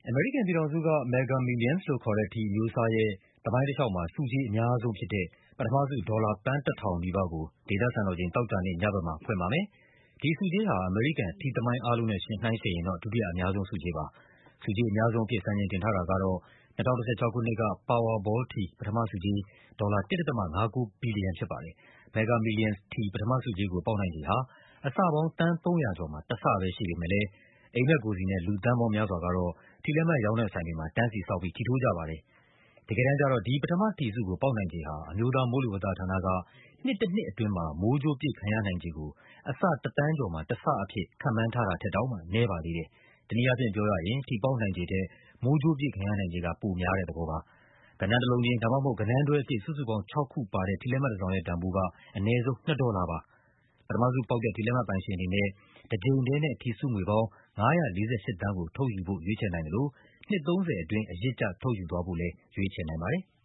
အမေရိကန်ပြည်ထောင်စုက Mega Millions လို့ခေါ်တဲ့ ထီအမျိုးအစားရဲ့သမိုင်းတလျှောက်မှာ ဆုကြေးအများဆုံးဖြစ်တဲ့ ပထမဆု ဒေါ်လာ သန်း ၁,၀၀၀ နီးပါးကို ဒေသစံတော်ချိန် သောကြာနေ့ညဘက်မှာ ဖွင့်ပါမယ်။ ဒီဆုကြေးဟာ အမေရိကန် ထီသမိုင်းအားလုံးနဲ့နှိုင်းယှဉ်ရင်တော့ ဒုတိယအများဆုံးဆုကြေးပါ။ ဆုကြေးအများဆုံးအဖြစ် စံချိန်တင်ထားတာကတော့ ၂၀၁၆ ခုနှစ်က Powerball ထီ ပထမဆုကြေး ဒေါ်လာ ၁.59 ဘီလီယံဖြစ်ပါတယ်။ Mega Millions ထီ ပထမဆုကြေးကို ပေါက်နိုင်ခြေဟာ အဆပေါင်း သန်း ၃၀၀ ကျော်မှာ တဆပဲရှိပေမယ့်လည်း အိပ်မက်ကိုယ်စီနဲ့ လူသန်းပေါင်းများစွာကတော့ ထီလက်မှတ်ရောင်းတဲ့ဆိုင်တွေမှာ တန်းစီစောင့်ပြီး ထီထိုးကြပါတယ်။ တကယ်တမ်းကျတော့ ဒီပထမထီဆုကို ပေါက်နိုင်ခြေဟာ အမျိုးသားမိုးလေဝသဌာနက နှစ်တနှစ်အတွင်းမှာ မိုးကြိုးပစ်ခံရနိုင်ခြေကို အဆ ၁ သန်းကျော်မှာ တဆအဖြစ် ခန့်မှန်းထားတာထက်တောင်မှ နည်းပါသေးတယ်။ တနည်းအားဖြင့်ပြောရရင် ထီပေါက်နိုင်ခြေထက် မိုးကြိုးပစ်ခံရနိုင်ခြေက ပိုများတဲ့သဘောပါ။ ဂဏန်းတလုံးချင်း ဒါမှမဟုတ် ဂဏန်းတွဲအဖြစ် စုစုပေါင်း ၆ ခုပါတဲ့ ထီလက်မှတ်တစောင်ရဲ့တန်ဖိုးက အနည်းဆုံး $2 ပါ။ ပထမဆုပေါက်တဲ့ ထီလက်မှတ်ပိုင်ရှင်အနေနဲ့ တကြိမ်ထဲနဲ့ ထီဆုငွေပေါင်း ၅၄၈ သန်းကို ထုတ်ယူဖို့ ရွေးချယ်နိုင်သလို နှစ် 30 အတွင်း အရစ်ကျ ထုတ်ယူသွားဖို့လည်း ရွေးချယ်နိုင်ပါတယ်။